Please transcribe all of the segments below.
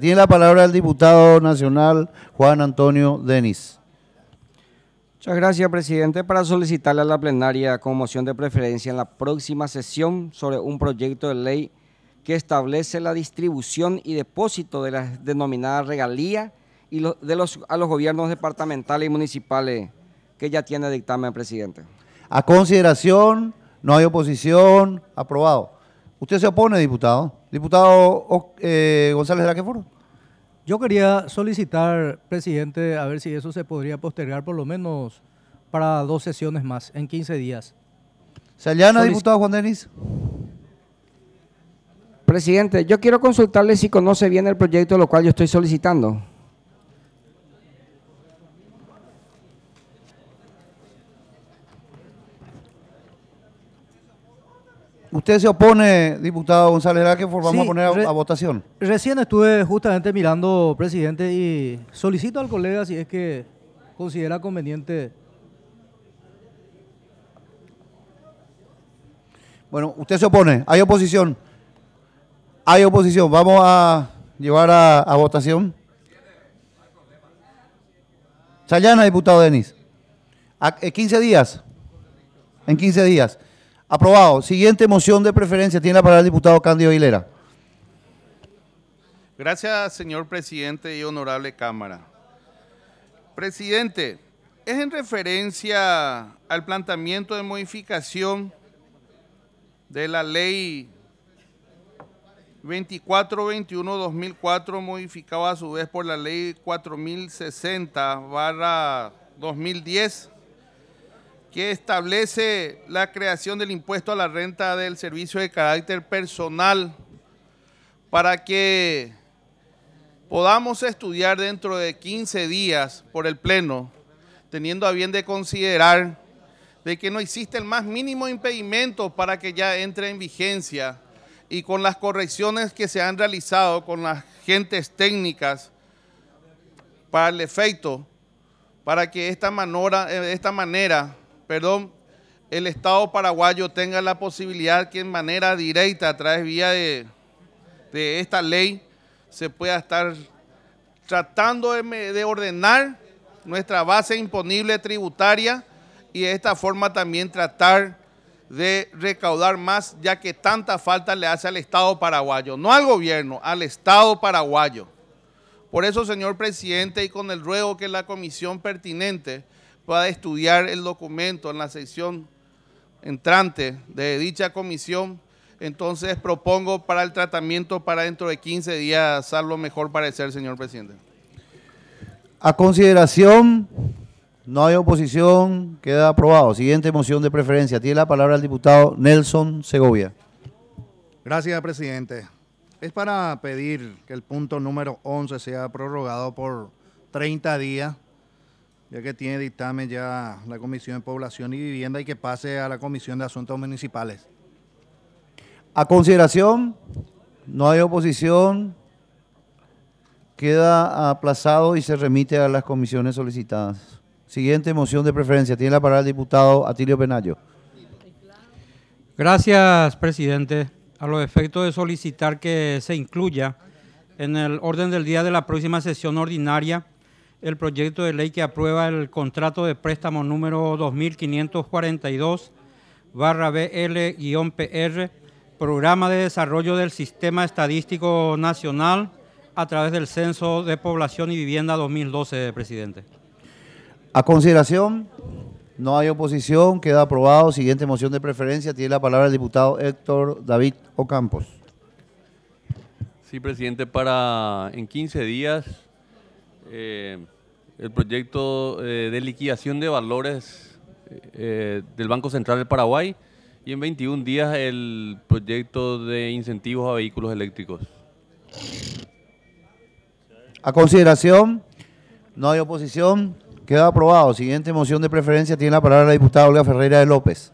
Tiene la palabra el diputado nacional Juan Antonio Denis. Muchas gracias, presidente. Para solicitarle a la plenaria con moción de preferencia en la próxima sesión sobre un proyecto de ley que establece la distribución y depósito de las denominadas regalías y a los gobiernos departamentales y municipales que ya tiene dictamen, presidente. A consideración, no hay oposición, aprobado. ¿Usted se opone, diputado? Diputado González Raquefort. Yo quería solicitar, presidente, a ver si eso se podría postergar por lo menos para 2 sesiones más, en 15 días. ¿Se allana, diputado Juan Denis? Presidente, yo quiero consultarle si conoce bien el proyecto, lo cual yo estoy solicitando. ¿Usted se opone, diputado González Raquefort? Vamos a poner a votación. Recién estuve justamente mirando, presidente, y solicito al colega si es que considera conveniente. Bueno, usted se opone. ¿Hay oposición? Hay oposición. Vamos a llevar a votación. ¿Se allana, diputado Denis? ¿En 15 días? En 15 días. Aprobado. Siguiente moción de preferencia. Tiene la palabra el diputado Cándido Aguilera. Gracias, señor presidente y honorable Cámara. Presidente, es en referencia al planteamiento de modificación de la ley 2421-2004, modificada a su vez por la ley 4060/2010, que establece la creación del impuesto a la renta del servicio de carácter personal para que podamos estudiar dentro de 15 días por el Pleno, teniendo a bien de considerar de que no existe el más mínimo impedimento para que ya entre en vigencia y con las correcciones que se han realizado con las gentes técnicas para el efecto, para que de esta manera, el Estado paraguayo tenga la posibilidad que en manera directa, a través de esta ley, se pueda estar tratando de ordenar nuestra base imponible tributaria y de esta forma también tratar de recaudar más, ya que tanta falta le hace al Estado paraguayo, no al gobierno, al Estado paraguayo. Por eso, señor presidente, y con el ruego que la comisión pertinente pueda estudiar el documento en la sección entrante de dicha comisión, entonces propongo para el tratamiento para dentro de 15 días, a lo mejor parecer, señor presidente. A consideración, no hay oposición, queda aprobado. Siguiente moción de preferencia. Tiene la palabra el diputado Nelson Segovia. Gracias, presidente. Es para pedir que el punto número 11 sea prorrogado por 30 días, ya que tiene dictamen ya la Comisión de Población y Vivienda y que pase a la Comisión de Asuntos Municipales. A consideración, no hay oposición, queda aplazado y se remite a las comisiones solicitadas. Siguiente moción de preferencia. Tiene la palabra el diputado Atilio Penayo. Gracias, presidente. A los efectos de solicitar que se incluya en el orden del día de la próxima sesión ordinaria el proyecto de ley que aprueba el contrato de préstamo número 2542/BL-PR, Programa de Desarrollo del Sistema Estadístico Nacional a través del Censo de Población y Vivienda 2012, presidente. A consideración, no hay oposición, queda aprobado. Siguiente moción de preferencia. Tiene la palabra el diputado Héctor David Ocampos. Sí, presidente, para en 15 días el proyecto de liquidación de valores del Banco Central del Paraguay y en 21 días el proyecto de incentivos a vehículos eléctricos. A consideración, no hay oposición, queda aprobado. Siguiente moción de preferencia. Tiene la palabra la diputada Olga Ferreira de López.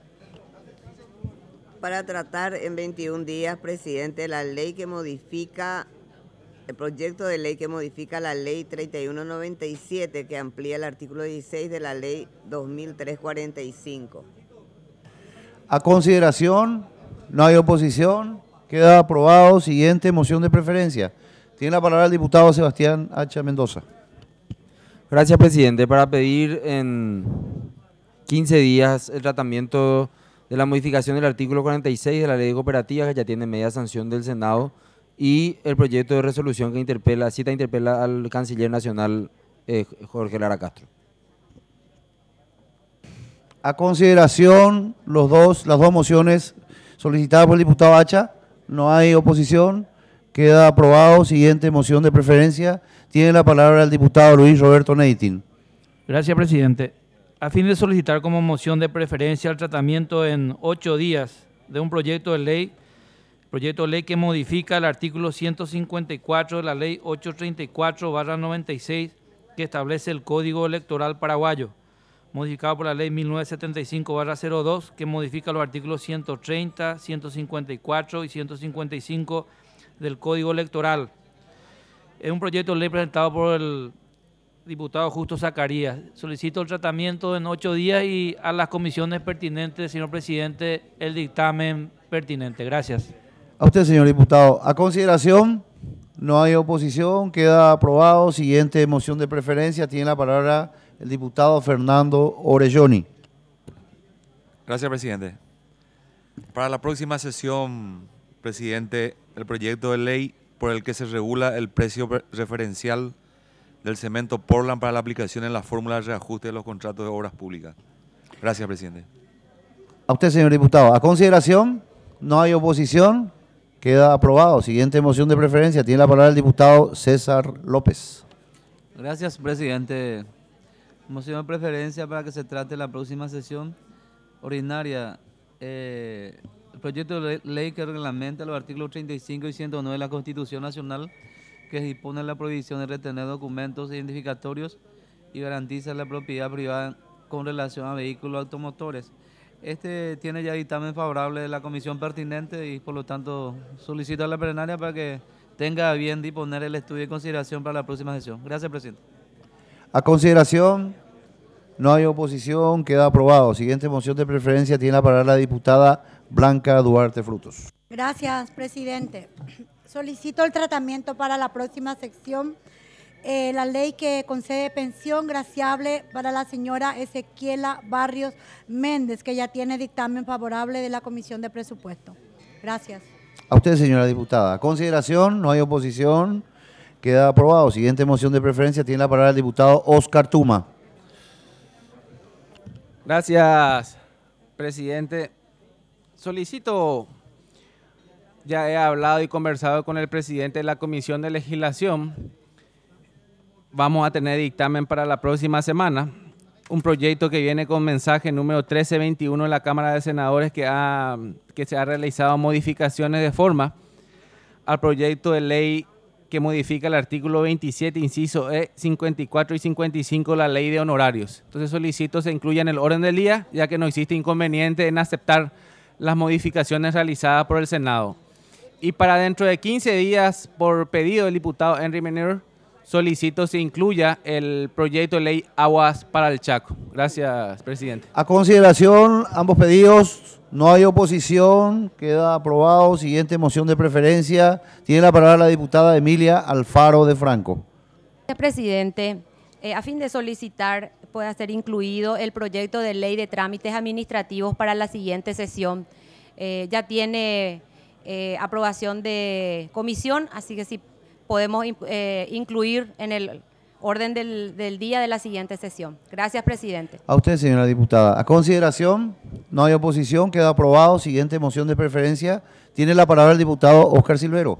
Para tratar en 21 días, presidente, la ley que modifica, el proyecto de ley que modifica la ley 3197, que amplía el artículo 16 de la ley 2345. A consideración, no hay oposición, queda aprobado. Siguiente moción de preferencia. Tiene la palabra el diputado Sebastián Hacha Mendoza. Gracias, presidente. Para pedir en 15 días el tratamiento de la modificación del artículo 46 de la Ley de Cooperativas, que ya tiene media sanción del Senado, y el proyecto de resolución que interpela al canciller nacional Jorge Lara Castro. A consideración las dos mociones solicitadas por el diputado Hacha. No hay oposición. Queda aprobado. Siguiente moción de preferencia. Tiene la palabra el diputado Luis Roberto Neitin. Gracias, presidente. A fin de solicitar como moción de preferencia el tratamiento en 8 días de un proyecto de ley que modifica el artículo 154 de la Ley 834/96, que establece el Código Electoral Paraguayo, modificado por la Ley 1975/02, que modifica los artículos 130, 154 y 155 del Código Electoral. Es un proyecto de ley presentado por el diputado Justo Zacarías. Solicito el tratamiento en 8 días y a las comisiones pertinentes, señor presidente, el dictamen pertinente. Gracias. A usted, señor diputado. A consideración, no hay oposición, queda aprobado. Siguiente moción de preferencia, tiene la palabra el diputado Fernando Orelloni. Gracias, presidente. Para la próxima sesión, presidente, el proyecto de ley por el que se regula el precio referencial del cemento Portland para la aplicación en la fórmula de reajuste de los contratos de obras públicas. Gracias, presidente. A usted, señor diputado. A consideración, no hay oposición, queda aprobado. Siguiente moción de preferencia, tiene la palabra el diputado César López. Gracias, presidente. Moción de preferencia para que se trate la próxima sesión ordinaria. El proyecto de ley que reglamenta los artículos 35 y 109 de la Constitución Nacional, que dispone la prohibición de retener documentos identificatorios y garantiza la propiedad privada con relación a vehículos automotores. Este tiene ya dictamen favorable de la comisión pertinente y por lo tanto solicito a la plenaria para que tenga a bien disponer el estudio y consideración para la próxima sesión. Gracias, presidente. A consideración, no hay oposición, queda aprobado. Siguiente moción de preferencia, tiene la palabra la diputada Blanca Duarte Frutos. Gracias, presidente. Solicito el tratamiento para la próxima sección, la ley que concede pensión graciable para la señora Ezequiela Barrios Méndez, que ya tiene dictamen favorable de la Comisión de Presupuesto. Gracias. A usted, señora diputada. A consideración, no hay oposición, queda aprobado. Siguiente moción de preferencia, tiene la palabra el diputado Oscar Tuma. Gracias, presidente. Solicito, ya he hablado y conversado con el presidente de la Comisión de Legislación. Vamos a tener dictamen para la próxima semana. Un proyecto que viene con mensaje número 1321 en la Cámara de Senadores que se ha realizado modificaciones de forma al proyecto de ley que modifica el artículo 27, inciso E, 54 y 55 de la Ley de Honorarios. Entonces solicito se incluya en el orden del día, ya que no existe inconveniente en aceptar las modificaciones realizadas por el Senado. Y para dentro de 15 días, por pedido del diputado Henry Menor, solicito se incluya el proyecto de ley Aguas para el Chaco. Gracias, presidente. A consideración, ambos pedidos, no hay oposición, queda aprobado. Siguiente moción de preferencia, tiene la palabra la diputada Emilia Alfaro de Franco. Gracias, presidente. A fin de solicitar pueda ser incluido el proyecto de ley de trámites administrativos para la siguiente sesión. Ya tiene aprobación de comisión, así que sí podemos incluir en el orden del día de la siguiente sesión. Gracias, presidente. A usted, señora diputada. A consideración, no hay oposición, queda aprobado. Siguiente moción de preferencia, tiene la palabra el diputado Oscar Silvero.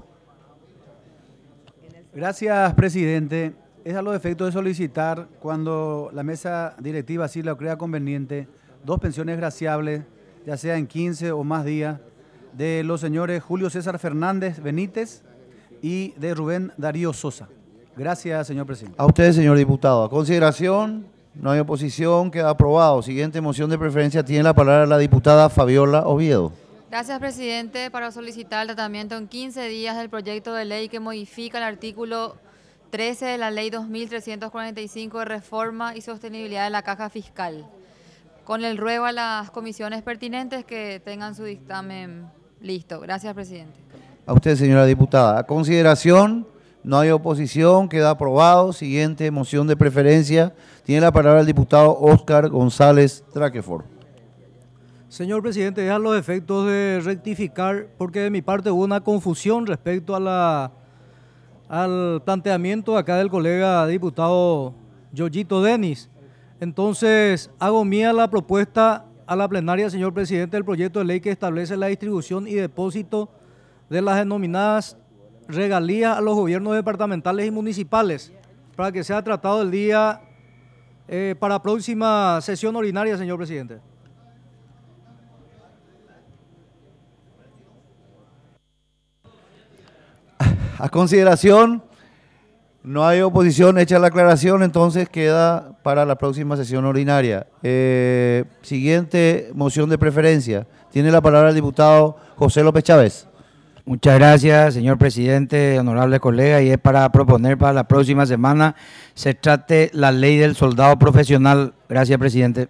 Gracias, presidente. Es a los efectos de solicitar, cuando la mesa directiva así lo crea conveniente, 2 pensiones graciables, ya sea en 15 o más días, de los señores Julio César Fernández Benítez y de Rubén Darío Sosa. Gracias, señor presidente. A usted, señor diputado. A consideración, no hay oposición, queda aprobado. Siguiente moción de preferencia, tiene la palabra la diputada Fabiola Oviedo. Gracias, presidente, para solicitar el tratamiento en 15 días del proyecto de ley que modifica el artículo 13 de la Ley 2345 de Reforma y Sostenibilidad de la Caja Fiscal. Con el ruego a las comisiones pertinentes que tengan su dictamen listo. Gracias, presidente. A usted, señora diputada. A consideración, No hay oposición, queda aprobado. Siguiente moción de preferencia. Tiene la palabra el diputado Óscar González Traquefort. Señor presidente, a los efectos de rectificar, porque de mi parte hubo una confusión respecto a al planteamiento acá del colega diputado Yoyito Denis. Entonces, hago mía la propuesta a la plenaria, señor presidente, del proyecto de ley que establece la distribución y depósito de las denominadas regalías a los gobiernos departamentales y municipales, para que sea tratado el día para próxima sesión ordinaria, señor presidente. A consideración, no hay oposición, hecha la aclaración, entonces queda para la próxima sesión ordinaria. Siguiente moción de preferencia. Tiene la palabra el diputado José López Chávez. Muchas gracias, señor presidente, honorable colega, y es para proponer para la próxima semana se trate la ley del soldado profesional. Gracias, presidente.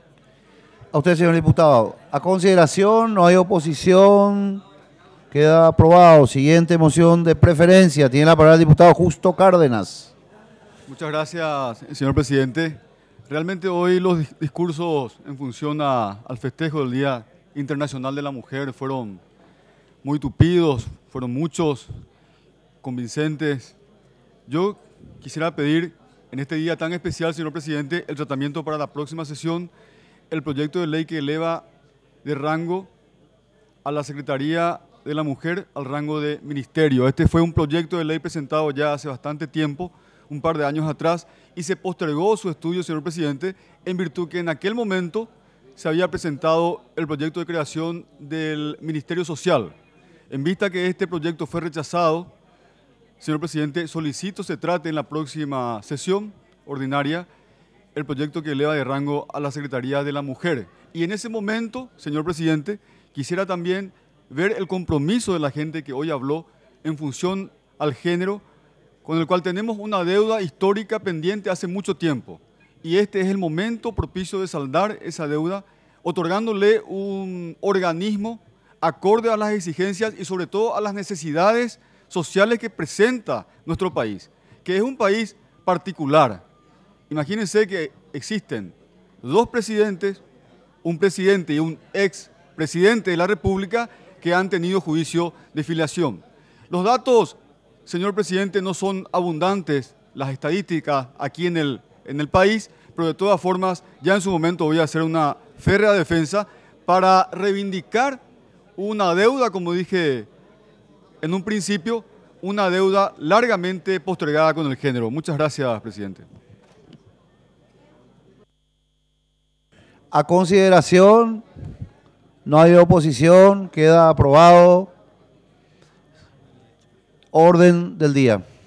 A usted, señor diputado. A consideración, no hay oposición, queda aprobado. Siguiente moción de preferencia. Tiene la palabra el diputado Justo Cárdenas. Muchas gracias, señor presidente. Realmente hoy los discursos en función al festejo del Día Internacional de la Mujer fueron muy tupidos, fueron muchos, convincentes. Yo quisiera pedir en este día tan especial, señor presidente, el tratamiento para la próxima sesión, el proyecto de ley que eleva de rango a la Secretaría de la Mujer al rango de ministerio. Este fue un proyecto de ley presentado ya hace bastante tiempo, un par de años atrás, y se postergó su estudio, señor presidente, en virtud que en aquel momento se había presentado el proyecto de creación del Ministerio Social. En vista que este proyecto fue rechazado, señor presidente, solicito se trate en la próxima sesión ordinaria el proyecto que eleva de rango a la Secretaría de la Mujer. Y en ese momento, señor presidente, quisiera también ver el compromiso de la gente que hoy habló en función al género, con el cual tenemos una deuda histórica pendiente hace mucho tiempo. Y este es el momento propicio de saldar esa deuda, otorgándole un organismo acorde a las exigencias y sobre todo a las necesidades sociales que presenta nuestro país, que es un país particular. Imagínense que existen dos presidentes, un presidente y un ex presidente de la República que han tenido juicio de filiación. Los datos, señor presidente, no son abundantes, las estadísticas aquí en el país, pero de todas formas ya en su momento voy a hacer una férrea defensa para reivindicar una deuda, como dije en un principio, una deuda largamente postergada con el género. Muchas gracias, presidente. A consideración, no hay oposición, queda aprobado. Orden del día.